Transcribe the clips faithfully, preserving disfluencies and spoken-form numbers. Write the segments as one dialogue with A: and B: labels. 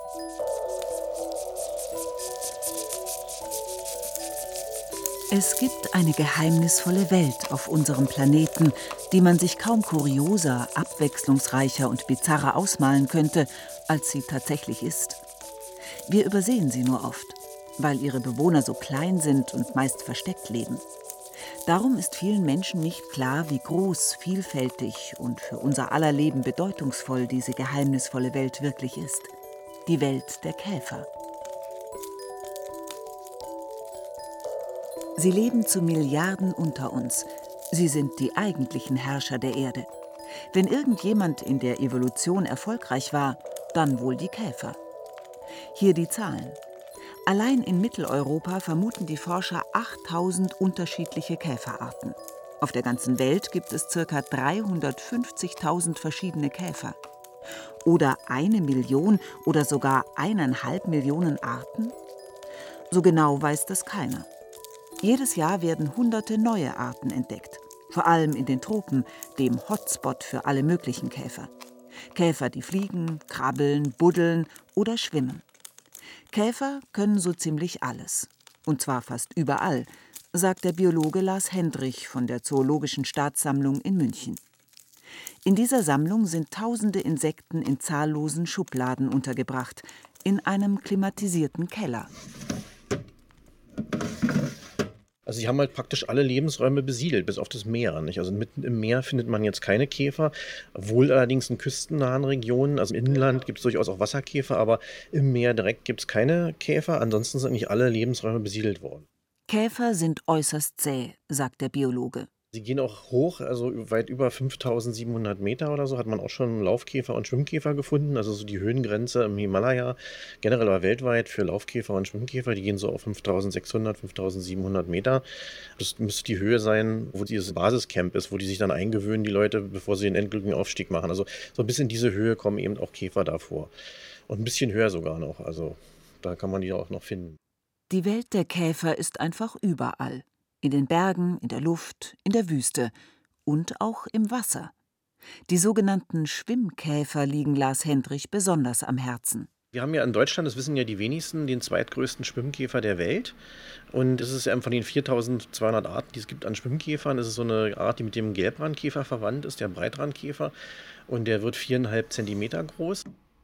A: Es gibt eine geheimnisvolle Welt auf unserem Planeten, die man sich kaum kurioser, abwechslungsreicher und bizarrer ausmalen könnte, als sie tatsächlich ist. Wir übersehen sie nur oft, weil ihre Bewohner so klein sind und meist versteckt leben. Darum ist vielen Menschen nicht klar, wie groß, vielfältig und für unser aller Leben bedeutungsvoll diese geheimnisvolle Welt wirklich ist. Die Welt der Käfer. Sie leben zu Milliarden unter uns. Sie sind die eigentlichen Herrscher der Erde. Wenn irgendjemand in der Evolution erfolgreich war, dann wohl die Käfer. Hier die Zahlen. Allein in Mitteleuropa vermuten die Forscher achttausend unterschiedliche Käferarten. Auf der ganzen Welt gibt es ca. dreihundertfünfzigtausend verschiedene Käfer. Oder eine Million oder sogar eineinhalb Millionen Arten? So genau weiß das keiner. Jedes Jahr werden hunderte neue Arten entdeckt. Vor allem in den Tropen, dem Hotspot für alle möglichen Käfer. Käfer, die fliegen, krabbeln, buddeln oder schwimmen. Käfer können so ziemlich alles. Und zwar fast überall, sagt der Biologe Lars Hendrich von der Zoologischen Staatssammlung in München. In dieser Sammlung sind tausende Insekten in zahllosen Schubladen untergebracht, in einem klimatisierten Keller.
B: Also sie haben halt praktisch alle Lebensräume besiedelt, bis auf das Meer, nicht? Also mitten im Meer findet man jetzt keine Käfer, wohl allerdings in küstennahen Regionen. Also im Inland gibt es durchaus auch Wasserkäfer, aber im Meer direkt gibt es keine Käfer. Ansonsten sind nicht alle Lebensräume besiedelt worden.
A: Käfer sind äußerst zäh, sagt der Biologe.
B: Sie gehen auch hoch, also weit über fünftausendsiebenhundert Meter oder so, hat man auch schon Laufkäfer und Schwimmkäfer gefunden. Also so die Höhengrenze im Himalaya, generell aber weltweit für Laufkäfer und Schwimmkäfer, die gehen so auf fünftausendsechshundert, fünftausendsiebenhundert Meter. Das müsste die Höhe sein, wo dieses Basiscamp ist, wo die sich dann eingewöhnen, die Leute, bevor sie den endgültigen Aufstieg machen. Also so bis in diese Höhe kommen eben auch Käfer davor. Und ein bisschen höher sogar noch, also da kann man die auch noch finden.
A: Die Welt der Käfer ist einfach überall. In den Bergen, in der Luft, in der Wüste und auch im Wasser. Die sogenannten Schwimmkäfer liegen Lars Hendrich besonders am Herzen.
B: Wir haben ja in Deutschland, das wissen ja die wenigsten, den zweitgrößten Schwimmkäfer der Welt. Und es ist ja von den viertausendzweihundert Arten, die es gibt an Schwimmkäfern, ist es so eine Art, die mit dem Gelbrandkäfer verwandt ist, der Breitrandkäfer. Und der wird viereinhalb Zentimeter groß.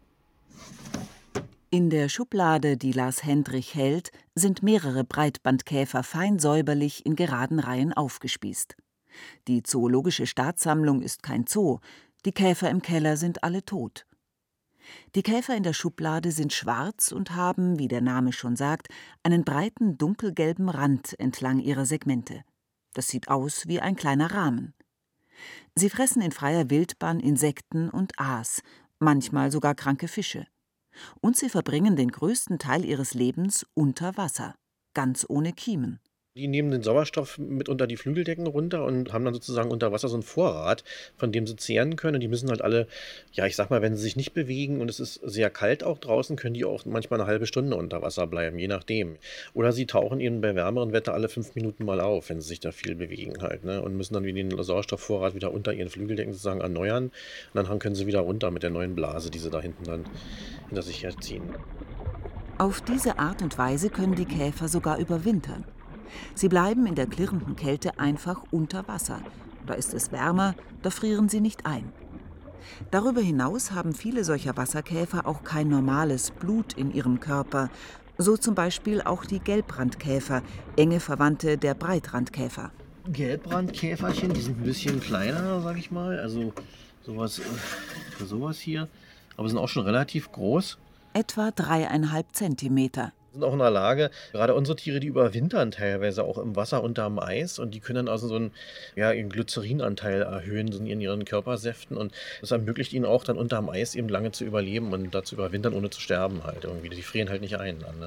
A: In der Schublade, die Lars Hendrich hält, sind mehrere Breitbandkäfer fein säuberlich in geraden Reihen aufgespießt. Die Zoologische Staatssammlung ist kein Zoo, die Käfer im Keller sind alle tot. Die Käfer in der Schublade sind schwarz und haben, wie der Name schon sagt, einen breiten dunkelgelben Rand entlang ihrer Segmente. Das sieht aus wie ein kleiner Rahmen. Sie fressen in freier Wildbahn Insekten und Aas, manchmal sogar kranke Fische. Und sie verbringen den größten Teil ihres Lebens unter Wasser, ganz ohne Kiemen.
B: Die nehmen den Sauerstoff mit unter die Flügeldecken runter und haben dann sozusagen unter Wasser so einen Vorrat, von dem sie zehren können. Und die müssen halt alle, ja, ich sag mal, wenn sie sich nicht bewegen und es ist sehr kalt auch draußen, können die auch manchmal eine halbe Stunde unter Wasser bleiben, je nachdem. Oder sie tauchen eben bei wärmeren Wetter alle fünf Minuten mal auf, wenn sie sich da viel bewegen halt, ne? Und müssen dann wieder den Sauerstoffvorrat wieder unter ihren Flügeldecken sozusagen erneuern. Und dann können sie wieder runter mit der neuen Blase, die sie da hinten dann hinter sich herziehen.
A: Auf diese Art und Weise können die Käfer sogar überwintern. Sie bleiben in der klirrenden Kälte einfach unter Wasser. Da ist es wärmer, da frieren sie nicht ein. Darüber hinaus haben viele solcher Wasserkäfer auch kein normales Blut in ihrem Körper. So zum Beispiel auch die Gelbrandkäfer, enge Verwandte der Breitrandkäfer.
B: Gelbrandkäferchen, die sind ein bisschen kleiner, sag ich mal. Also sowas, äh, sowas hier. Aber sind auch schon relativ groß.
A: Etwa dreieinhalb Zentimeter.
B: Sind auch in der Lage, gerade unsere Tiere, die überwintern teilweise auch im Wasser unterm Eis und die können dann also so einen, ja, ihren Glycerinanteil erhöhen so in ihren Körpersäften und das ermöglicht ihnen auch dann unterm Eis eben lange zu überleben und da zu überwintern, ohne zu sterben halt irgendwie. Die frieren halt nicht ein dann, ne?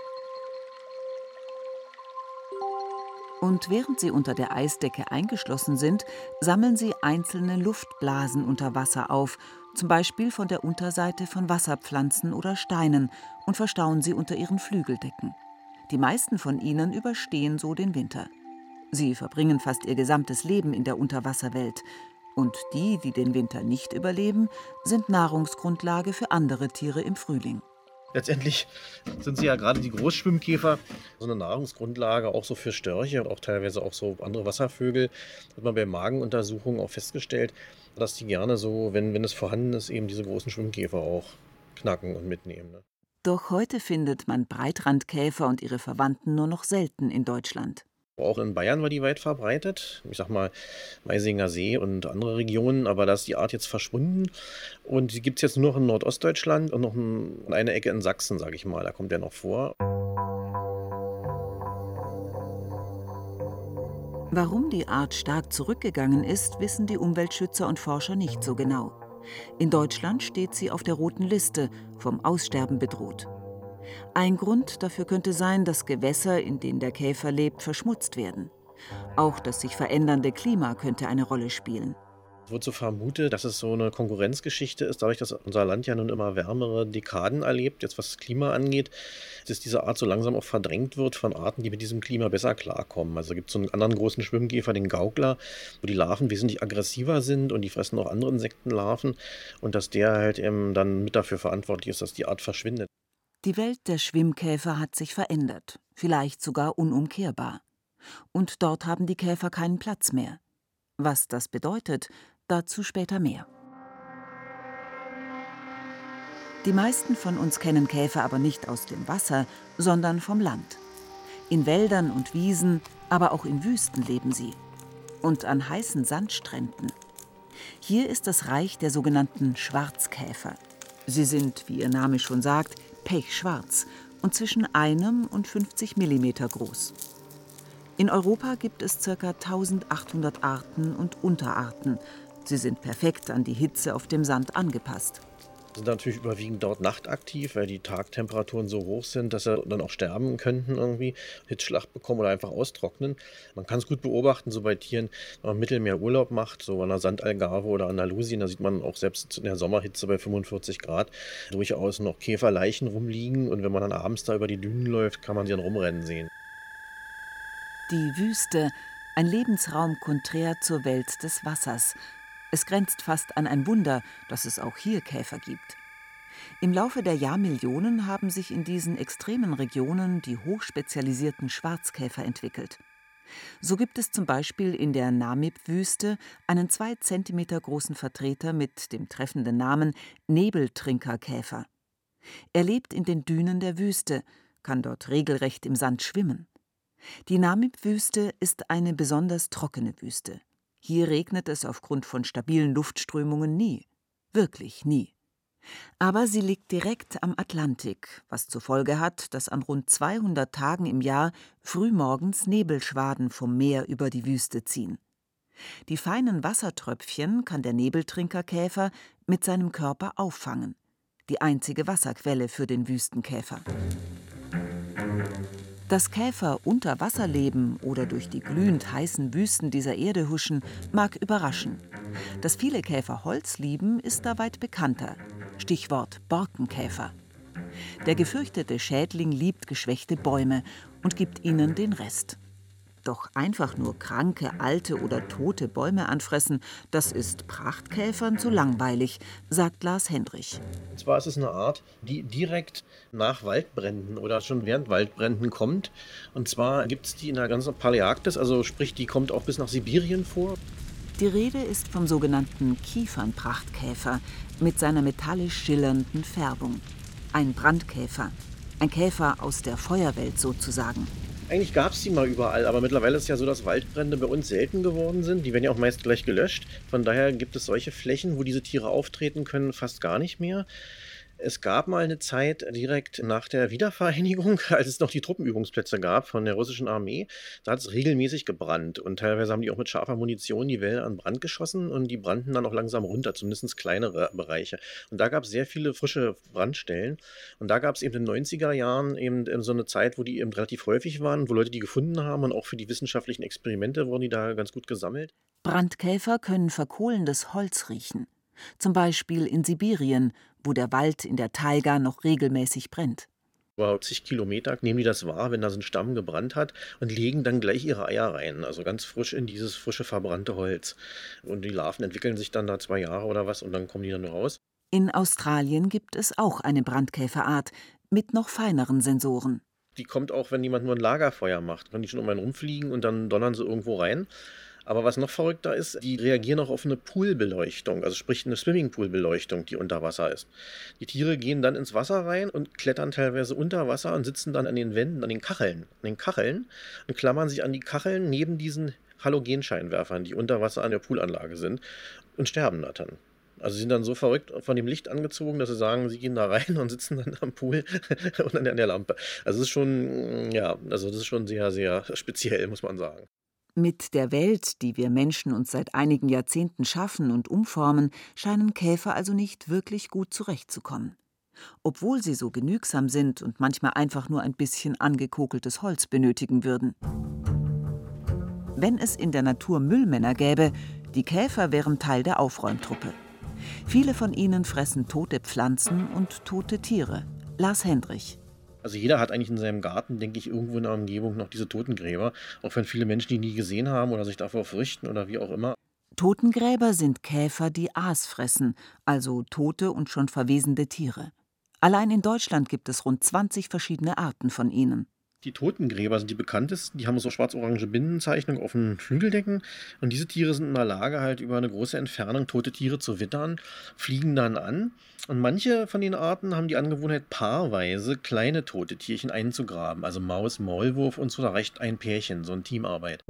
A: Und während sie unter der Eisdecke eingeschlossen sind, sammeln sie einzelne Luftblasen unter Wasser auf, zum Beispiel von der Unterseite von Wasserpflanzen oder Steinen, und verstauen sie unter ihren Flügeldecken. Die meisten von ihnen überstehen so den Winter. Sie verbringen fast ihr gesamtes Leben in der Unterwasserwelt. Und die, die den Winter nicht überleben, sind Nahrungsgrundlage für andere Tiere im Frühling.
B: Letztendlich sind sie ja gerade die Großschwimmkäfer so eine Nahrungsgrundlage auch so für Störche und auch teilweise auch so andere Wasservögel. Hat man bei Magenuntersuchungen auch festgestellt, dass die gerne so, wenn wenn es vorhanden ist, eben diese großen Schwimmkäfer auch knacken und mitnehmen, ne?
A: Doch heute findet man Breitrandkäfer und ihre Verwandten nur noch selten in Deutschland.
B: Auch in Bayern war die weit verbreitet. Ich sag mal, Maisinger See und andere Regionen, aber da ist die Art jetzt verschwunden. Und die gibt es jetzt nur noch in Nordostdeutschland und noch in eine Ecke in Sachsen, sage ich mal. Da kommt der noch vor.
A: Warum die Art stark zurückgegangen ist, wissen die Umweltschützer und Forscher nicht so genau. In Deutschland steht sie auf der roten Liste, vom Aussterben bedroht. Ein Grund dafür könnte sein, dass Gewässer, in denen der Käfer lebt, verschmutzt werden. Auch das sich verändernde Klima könnte eine Rolle spielen.
B: Es wird so vermutet, dass es so eine Konkurrenzgeschichte ist, dadurch, dass unser Land ja nun immer wärmere Dekaden erlebt, jetzt was das Klima angeht, dass diese Art so langsam auch verdrängt wird von Arten, die mit diesem Klima besser klarkommen. Also gibt es so einen anderen großen Schwimmkäfer, den Gaukler, wo die Larven wesentlich aggressiver sind und die fressen auch andere Insektenlarven und dass der halt eben dann mit dafür verantwortlich ist, dass die Art verschwindet.
A: Die Welt der Schwimmkäfer hat sich verändert, vielleicht sogar unumkehrbar. Und dort haben die Käfer keinen Platz mehr. Was das bedeutet, dazu später mehr. Die meisten von uns kennen Käfer aber nicht aus dem Wasser, sondern vom Land. In Wäldern und Wiesen, aber auch in Wüsten leben sie. Und an heißen Sandstränden. Hier ist das Reich der sogenannten Schwarzkäfer. Sie sind, wie ihr Name schon sagt, pechschwarz und zwischen einem und fünfzig Millimeter groß. In Europa gibt es ca. eintausendachthundert Arten und Unterarten. Sie sind perfekt an die Hitze auf dem Sand angepasst.
B: Sind natürlich überwiegend dort nachtaktiv, weil die Tagtemperaturen so hoch sind, dass sie dann auch sterben könnten irgendwie, Hitzschlag bekommen oder einfach austrocknen. Man kann es gut beobachten, so bei Tieren, wenn man im Mittelmeer Urlaub macht, so an der Sandalgarve oder Andalusien, da sieht man auch selbst in der Sommerhitze bei fünfundvierzig Grad durchaus noch Käferleichen rumliegen und wenn man dann abends da über die Dünen läuft, kann man sie dann rumrennen sehen.
A: Die Wüste, ein Lebensraum konträr zur Welt des Wassers. Es grenzt fast an ein Wunder, dass es auch hier Käfer gibt. Im Laufe der Jahrmillionen haben sich in diesen extremen Regionen die hochspezialisierten Schwarzkäfer entwickelt. So gibt es zum Beispiel in der Namib-Wüste einen zwei Zentimeter großen Vertreter mit dem treffenden Namen Nebeltrinkerkäfer. Er lebt in den Dünen der Wüste, kann dort regelrecht im Sand schwimmen. Die Namib-Wüste ist eine besonders trockene Wüste. Hier regnet es aufgrund von stabilen Luftströmungen nie. Wirklich nie. Aber sie liegt direkt am Atlantik, was zur Folge hat, dass an rund zweihundert Tagen im Jahr frühmorgens Nebelschwaden vom Meer über die Wüste ziehen. Die feinen Wassertröpfchen kann der Nebeltrinkerkäfer mit seinem Körper auffangen. Die einzige Wasserquelle für den Wüstenkäfer. Dass Käfer unter Wasser leben oder durch die glühend heißen Wüsten dieser Erde huschen, mag überraschen. Dass viele Käfer Holz lieben, ist da weit bekannter. Stichwort Borkenkäfer. Der gefürchtete Schädling liebt geschwächte Bäume und gibt ihnen den Rest. Doch einfach nur kranke, alte oder tote Bäume anfressen, das ist Prachtkäfern zu langweilig, sagt Lars Hendrich.
B: Und zwar ist es eine Art, die direkt nach Waldbränden oder schon während Waldbränden kommt. Und zwar gibt es die in der ganzen Paläarktis, also sprich, die kommt auch bis nach Sibirien vor.
A: Die Rede ist vom sogenannten Kiefernprachtkäfer mit seiner metallisch schillernden Färbung. Ein Brandkäfer, ein Käfer aus der Feuerwelt sozusagen.
B: Eigentlich gab es die mal überall, aber mittlerweile ist es ja so, dass Waldbrände bei uns selten geworden sind. Die werden ja auch meist gleich gelöscht. Von daher gibt es solche Flächen, wo diese Tiere auftreten können, fast gar nicht mehr. Es gab mal eine Zeit direkt nach der Wiedervereinigung, als es noch die Truppenübungsplätze gab von der russischen Armee, da hat es regelmäßig gebrannt und teilweise haben die auch mit scharfer Munition die Wälder an Brand geschossen und die brannten dann auch langsam runter, zumindest kleinere Bereiche. Und da gab es sehr viele frische Brandstellen und da gab es eben in den neunziger Jahren eben so eine Zeit, wo die eben relativ häufig waren, wo Leute die gefunden haben und auch für die wissenschaftlichen Experimente wurden die da ganz gut gesammelt.
A: Brandkäfer können verkohlendes Holz riechen. Zum Beispiel in Sibirien, wo der Wald in der Taiga noch regelmäßig brennt.
B: Über zig Kilometer nehmen die das wahr, wenn da so ein Stamm gebrannt hat und legen dann gleich ihre Eier rein, also ganz frisch in dieses frische verbrannte Holz. Und die Larven entwickeln sich dann da zwei Jahre oder was und dann kommen die dann raus.
A: In Australien gibt es auch eine Brandkäferart mit noch feineren Sensoren.
B: Die kommt auch, wenn jemand nur ein Lagerfeuer macht. Können die schon um einen rumfliegen und dann donnern sie irgendwo rein. Aber was noch verrückter ist, die reagieren auch auf eine Poolbeleuchtung, also sprich eine Swimmingpoolbeleuchtung, die unter Wasser ist. Die Tiere gehen dann ins Wasser rein und klettern teilweise unter Wasser und sitzen dann an den Wänden, an den Kacheln, an den Kacheln und klammern sich an die Kacheln neben diesen Halogenscheinwerfern, die unter Wasser an der Poolanlage sind, und sterben da dann. Also sie sind dann so verrückt von dem Licht angezogen, dass sie sagen, sie gehen da rein und sitzen dann am Pool und an der, an der Lampe. Also es ist schon, ja, also das ist schon sehr, sehr speziell, muss man sagen.
A: Mit der Welt, die wir Menschen uns seit einigen Jahrzehnten schaffen und umformen, scheinen Käfer also nicht wirklich gut zurechtzukommen. Obwohl sie so genügsam sind und manchmal einfach nur ein bisschen angekokeltes Holz benötigen würden. Wenn es in der Natur Müllmänner gäbe, die Käfer wären Teil der Aufräumtruppe. Viele von ihnen fressen tote Pflanzen und tote Tiere. Lars Hendrich.
B: Also jeder hat eigentlich in seinem Garten, denke ich, irgendwo in der Umgebung noch diese Totengräber. Auch wenn viele Menschen die nie gesehen haben oder sich davor fürchten oder wie auch immer.
A: Totengräber sind Käfer, die Aas fressen, also tote und schon verwesende Tiere. Allein in Deutschland gibt es rund zwanzig verschiedene Arten von ihnen.
B: Die Totengräber sind die bekanntesten. Die haben so schwarz-orange Binnenzeichnung auf den Flügeldecken. Und diese Tiere sind in der Lage, halt über eine große Entfernung tote Tiere zu wittern, fliegen dann an. Und manche von den Arten haben die Angewohnheit, paarweise kleine tote Tierchen einzugraben. Also Maus, Maulwurf und so, da reicht ein Pärchen, so eine Teamarbeit.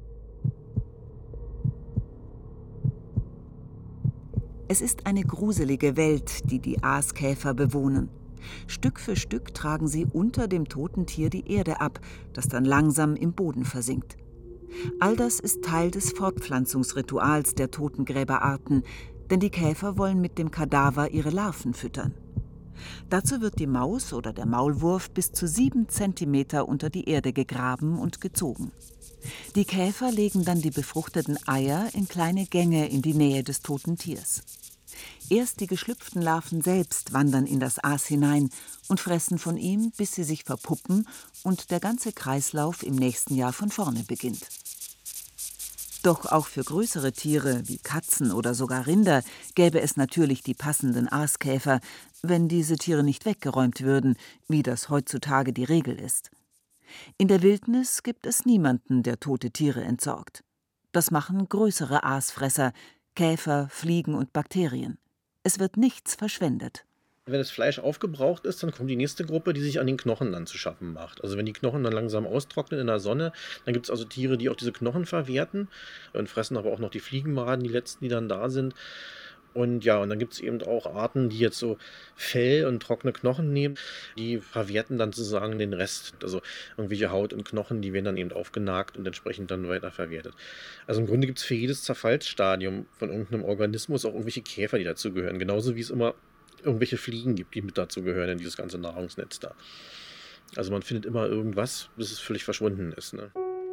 A: Es ist eine gruselige Welt, die die Aaskäfer bewohnen. Stück für Stück tragen sie unter dem toten Tier die Erde ab, das dann langsam im Boden versinkt. All das ist Teil des Fortpflanzungsrituals der Totengräberarten, denn die Käfer wollen mit dem Kadaver ihre Larven füttern. Dazu wird die Maus oder der Maulwurf bis zu sieben Zentimeter unter die Erde gegraben und gezogen. Die Käfer legen dann die befruchteten Eier in kleine Gänge in die Nähe des toten Tiers. Erst die geschlüpften Larven selbst wandern in das Aas hinein und fressen von ihm, bis sie sich verpuppen und der ganze Kreislauf im nächsten Jahr von vorne beginnt. Doch auch für größere Tiere wie Katzen oder sogar Rinder gäbe es natürlich die passenden Aaskäfer, wenn diese Tiere nicht weggeräumt würden, wie das heutzutage die Regel ist. In der Wildnis gibt es niemanden, der tote Tiere entsorgt. Das machen größere Aasfresser, Käfer, Fliegen und Bakterien. Es wird nichts verschwendet.
B: Wenn das Fleisch aufgebraucht ist, dann kommt die nächste Gruppe, die sich an den Knochen dann zu schaffen macht. Also wenn die Knochen dann langsam austrocknen in der Sonne, dann gibt es also Tiere, die auch diese Knochen verwerten und fressen aber auch noch die Fliegenmaden, die letzten, die dann da sind. Und ja, und dann gibt es eben auch Arten, die jetzt so Fell und trockene Knochen nehmen, die verwerten dann sozusagen den Rest. Also irgendwelche Haut und Knochen, die werden dann eben aufgenagt und entsprechend dann weiter verwertet. Also im Grunde gibt es für jedes Zerfallsstadium von irgendeinem Organismus auch irgendwelche Käfer, die dazugehören. Genauso wie es immer irgendwelche Fliegen gibt, die mit dazugehören in dieses ganze Nahrungsnetz da. Also man findet immer irgendwas, bis es völlig verschwunden ist, ne?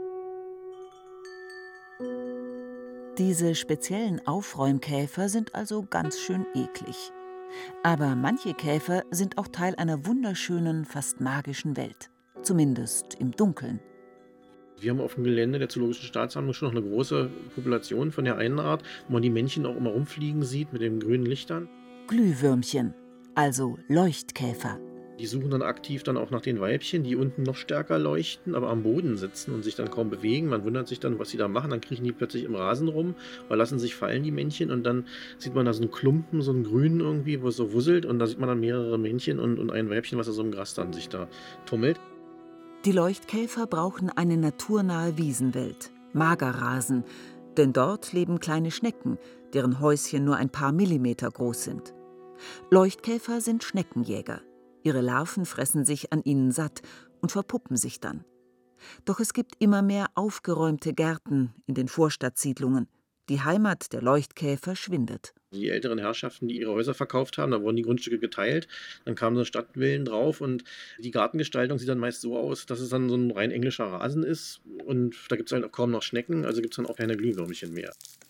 A: Diese speziellen Aufräumkäfer sind also ganz schön eklig. Aber manche Käfer sind auch Teil einer wunderschönen, fast magischen Welt. Zumindest im Dunkeln.
B: Wir haben auf dem Gelände der Zoologischen Staatssammlung schon noch eine große Population von der einen Art, wo man die Männchen auch immer rumfliegen sieht mit den grünen Lichtern.
A: Glühwürmchen, also Leuchtkäfer.
B: Die suchen dann aktiv dann auch nach den Weibchen, die unten noch stärker leuchten, aber am Boden sitzen und sich dann kaum bewegen. Man wundert sich dann, was sie da machen. Dann kriechen die plötzlich im Rasen rum oder lassen sich fallen, die Männchen. Und dann sieht man da so einen Klumpen, so einen grünen irgendwie, wo es so wusselt. Und da sieht man dann mehrere Männchen und, und ein Weibchen, was da so im Gras dann sich da tummelt.
A: Die Leuchtkäfer brauchen eine naturnahe Wiesenwelt, Magerrasen, denn dort leben kleine Schnecken, deren Häuschen nur ein paar Millimeter groß sind. Leuchtkäfer sind Schneckenjäger. Ihre Larven fressen sich an ihnen satt und verpuppen sich dann. Doch es gibt immer mehr aufgeräumte Gärten in den Vorstadtsiedlungen. Die Heimat der Leuchtkäfer schwindet.
B: Die älteren Herrschaften, die ihre Häuser verkauft haben, da wurden die Grundstücke geteilt, dann kamen so Stadtvillen drauf und die Gartengestaltung sieht dann meist so aus, dass es dann so ein rein englischer Rasen ist und da gibt es halt auch kaum noch Schnecken, also gibt es dann auch keine Glühwürmchen mehr.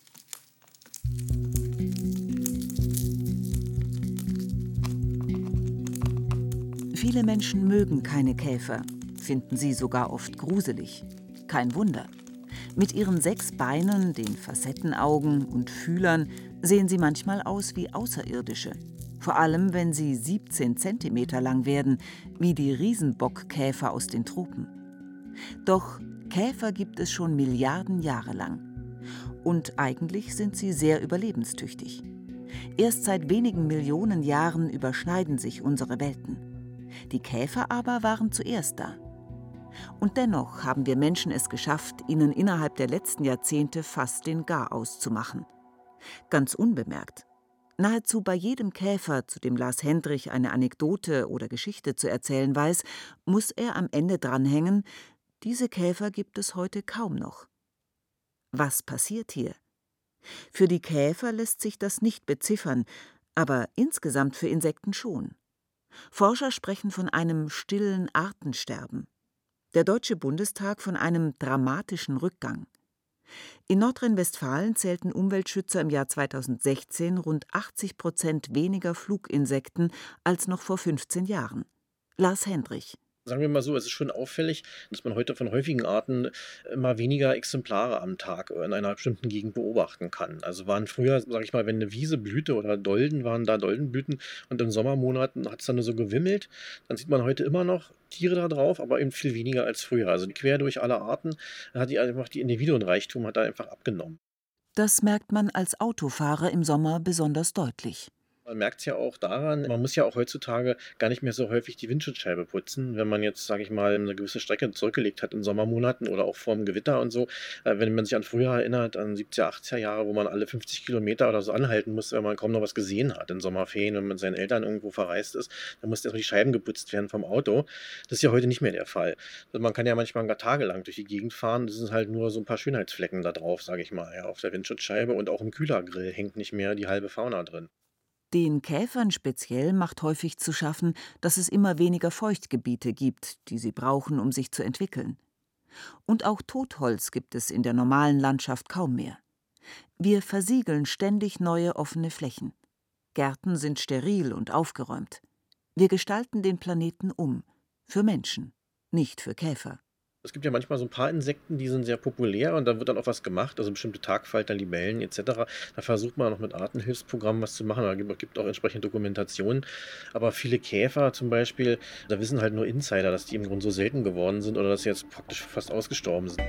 A: Viele Menschen mögen keine Käfer, finden sie sogar oft gruselig. Kein Wunder. Mit ihren sechs Beinen, den Facettenaugen und Fühlern sehen sie manchmal aus wie Außerirdische. Vor allem, wenn sie siebzehn Zentimeter lang werden, wie die Riesenbockkäfer aus den Tropen. Doch Käfer gibt es schon Milliarden Jahre lang. Und eigentlich sind sie sehr überlebenstüchtig. Erst seit wenigen Millionen Jahren überschneiden sich unsere Welten. Die Käfer aber waren zuerst da. Und dennoch haben wir Menschen es geschafft, ihnen innerhalb der letzten Jahrzehnte fast den Garaus zu machen. Ganz unbemerkt. Nahezu bei jedem Käfer, zu dem Lars Hendrich eine Anekdote oder Geschichte zu erzählen weiß, muss er am Ende dranhängen: Diese Käfer gibt es heute kaum noch. Was passiert hier? Für die Käfer lässt sich das nicht beziffern, aber insgesamt für Insekten schon. Forscher sprechen von einem stillen Artensterben. Der Deutsche Bundestag von einem dramatischen Rückgang. In Nordrhein-Westfalen zählten Umweltschützer im Jahr zweitausendsechzehn rund achtzig Prozent weniger Fluginsekten als noch vor fünfzehn Jahren. Lars Hendrich.
B: Sagen wir mal so, es ist schon auffällig, dass man heute von häufigen Arten immer weniger Exemplare am Tag in einer bestimmten Gegend beobachten kann. Also waren früher, sage ich mal, wenn eine Wiese blühte oder Dolden, waren da Doldenblüten und in Sommermonaten hat es dann nur so gewimmelt, dann sieht man heute immer noch Tiere da drauf, aber eben viel weniger als früher. Also quer durch alle Arten hat die einfach die Individuenreichtum hat da einfach abgenommen.
A: Das merkt man als Autofahrer im Sommer besonders deutlich.
B: Man merkt es ja auch daran, man muss ja auch heutzutage gar nicht mehr so häufig die Windschutzscheibe putzen, wenn man jetzt, sage ich mal, eine gewisse Strecke zurückgelegt hat in Sommermonaten oder auch vor dem Gewitter und so. Äh, wenn man sich an früher erinnert, an siebziger, achtziger Jahre, wo man alle fünfzig Kilometer oder so anhalten musste, wenn man kaum noch was gesehen hat in Sommerferien, wenn man mit seinen Eltern irgendwo verreist ist, dann mussten erstmal die Scheiben geputzt werden vom Auto. Das ist ja heute nicht mehr der Fall. Also man kann ja manchmal gar tagelang durch die Gegend fahren, das sind halt nur so ein paar Schönheitsflecken da drauf, sage ich mal, ja, auf der Windschutzscheibe, und auch im Kühlergrill hängt nicht mehr die halbe Fauna drin.
A: Den Käfern speziell macht häufig zu schaffen, dass es immer weniger Feuchtgebiete gibt, die sie brauchen, um sich zu entwickeln. Und auch Totholz gibt es in der normalen Landschaft kaum mehr. Wir versiegeln ständig neue offene Flächen. Gärten sind steril und aufgeräumt. Wir gestalten den Planeten um. Für Menschen, nicht für Käfer.
B: Es gibt ja manchmal so ein paar Insekten, die sind sehr populär und da wird dann auch was gemacht, also bestimmte Tagfalter, Libellen et cetera. Da versucht man auch mit Artenhilfsprogrammen was zu machen, da gibt gibt auch entsprechende Dokumentationen. Aber viele Käfer zum Beispiel, da wissen halt nur Insider, dass die im Grunde so selten geworden sind oder dass sie jetzt praktisch fast ausgestorben sind.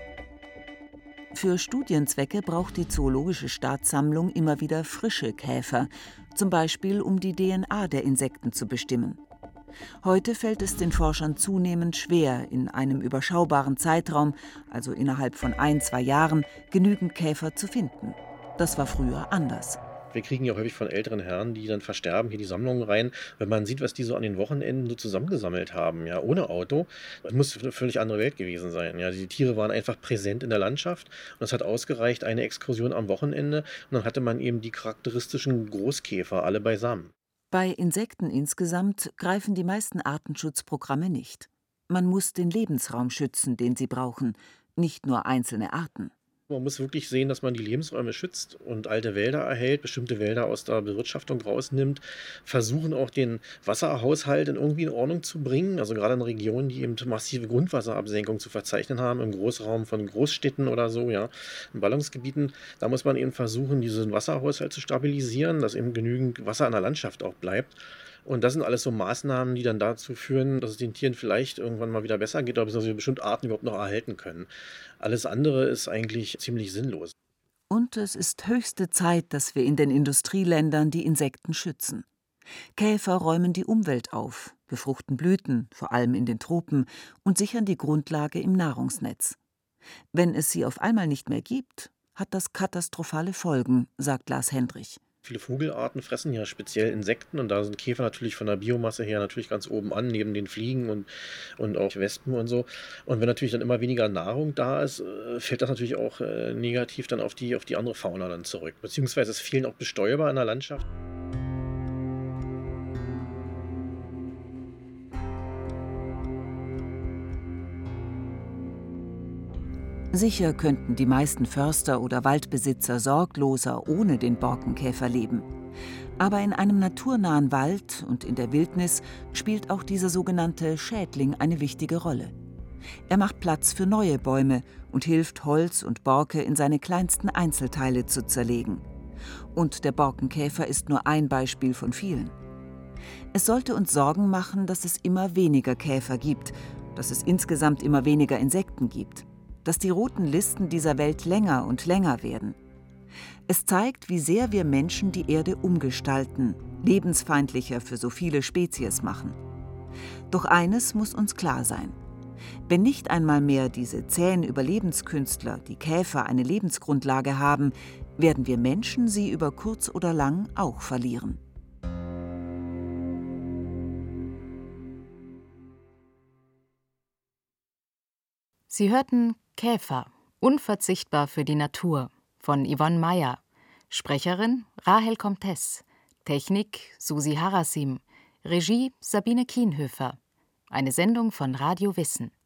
A: Für Studienzwecke braucht die Zoologische Staatssammlung immer wieder frische Käfer, zum Beispiel um die D N A der Insekten zu bestimmen. Heute fällt es den Forschern zunehmend schwer, in einem überschaubaren Zeitraum, also innerhalb von ein, zwei Jahren, genügend Käfer zu finden. Das war früher anders.
B: Wir kriegen ja häufig von älteren Herren, die dann versterben, hier die Sammlungen rein. Wenn man sieht, was die so an den Wochenenden so zusammengesammelt haben, ja, ohne Auto, das muss eine völlig andere Welt gewesen sein. Ja, die Tiere waren einfach präsent in der Landschaft und es hat ausgereicht, eine Exkursion am Wochenende, und dann hatte man eben die charakteristischen Großkäfer alle beisammen.
A: Bei Insekten insgesamt greifen die meisten Artenschutzprogramme nicht. Man muss den Lebensraum schützen, den sie brauchen, nicht nur einzelne Arten.
B: Man muss wirklich sehen, dass man die Lebensräume schützt und alte Wälder erhält, bestimmte Wälder aus der Bewirtschaftung rausnimmt, versuchen auch den Wasserhaushalt in irgendwie in Ordnung zu bringen. Also gerade in Regionen, die eben massive Grundwasserabsenkung zu verzeichnen haben, im Großraum von Großstädten oder so, ja, in Ballungsgebieten, da muss man eben versuchen, diesen Wasserhaushalt zu stabilisieren, dass eben genügend Wasser in der Landschaft auch bleibt. Und das sind alles so Maßnahmen, die dann dazu führen, dass es den Tieren vielleicht irgendwann mal wieder besser geht, oder dass wir bestimmte Arten überhaupt noch erhalten können. Alles andere ist eigentlich ziemlich sinnlos.
A: Und es ist höchste Zeit, dass wir in den Industrieländern die Insekten schützen. Käfer räumen die Umwelt auf, befruchten Blüten, vor allem in den Tropen, und sichern die Grundlage im Nahrungsnetz. Wenn es sie auf einmal nicht mehr gibt, hat das katastrophale Folgen, sagt Lars Hendrich.
B: Viele Vogelarten fressen ja speziell Insekten, und da sind Käfer natürlich von der Biomasse her natürlich ganz oben an, neben den Fliegen und, und auch Wespen und so. Und wenn natürlich dann immer weniger Nahrung da ist, äh, fällt das natürlich auch äh, negativ dann auf die, auf die andere Fauna dann zurück. Beziehungsweise es fehlen auch Bestäuber in der Landschaft.
A: Sicher könnten die meisten Förster oder Waldbesitzer sorgloser ohne den Borkenkäfer leben. Aber in einem naturnahen Wald und in der Wildnis spielt auch dieser sogenannte Schädling eine wichtige Rolle. Er macht Platz für neue Bäume und hilft, Holz und Borke in seine kleinsten Einzelteile zu zerlegen. Und der Borkenkäfer ist nur ein Beispiel von vielen. Es sollte uns Sorgen machen, dass es immer weniger Käfer gibt, dass es insgesamt immer weniger Insekten gibt, dass die roten Listen dieser Welt länger und länger werden. Es zeigt, wie sehr wir Menschen die Erde umgestalten, lebensfeindlicher für so viele Spezies machen. Doch eines muss uns klar sein: Wenn nicht einmal mehr diese zähen Überlebenskünstler, die Käfer, eine Lebensgrundlage haben, werden wir Menschen sie über kurz oder lang auch verlieren.
C: Sie hörten Käfer, unverzichtbar für die Natur von Yvonne Meyer, Sprecherin Rahel Comtes, Technik Susi Harasim, Regie Sabine Kienhöfer. Eine Sendung von Radio Wissen.